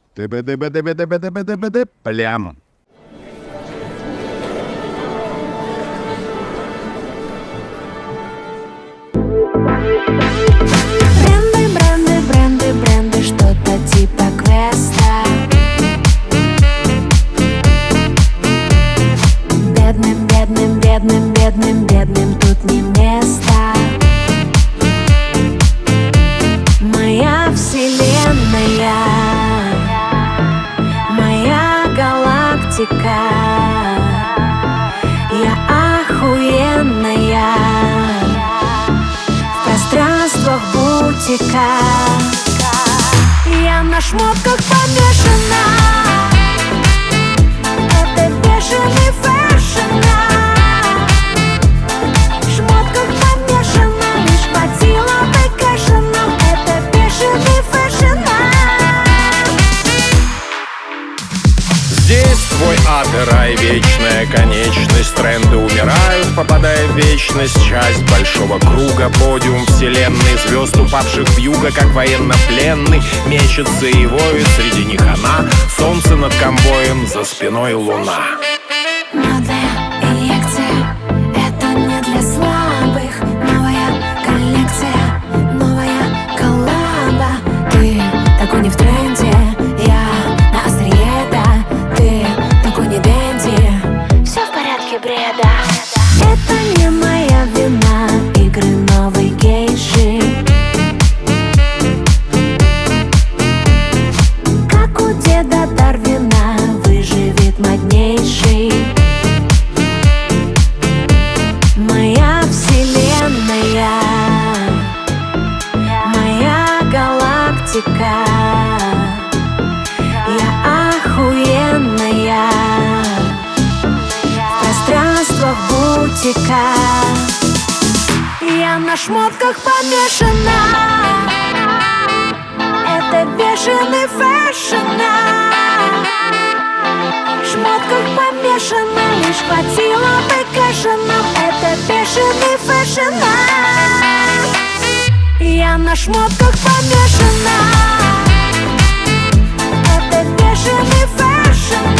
Плям. Бренды, что-то типа квеста. Бедным тут не место. Моя вселенная, моя галактика. Я охуенная в пространствах бутика. Я на шмотках помешана. Это бешеный фэшн. В шмотках помешана, лишь хватило бы кэша. Но это бешеный фэшн. Здесь твой ад и рай, вечная конечность. Тренды умирают, попадая в вечность. Часть большого круга, подиум вселенной. Звезд, упавших в юго, как военнопленный. Мечется и воет, среди них она. Солнце над конвоем, за спиной луна. Модная инъекция, это не для слабых. Новая коллекция, новая коллаба. Ты такой не в тренде, я на острие, да. Ты такой не дэнди, все в порядке бреда. Это не моя вина, игры новой гейши. Как у деда Дарвина, выживет моднейший. Моя вселенная, моя галактика. Я охуенная в пространствах бутика. Я на шмотках помешана. Это бешеный фэшн. В шмотках помешана, лишь хватило бы кэша. Но это бешеный фэшн. Я на шмотках помешана. Это бешеный фэшн.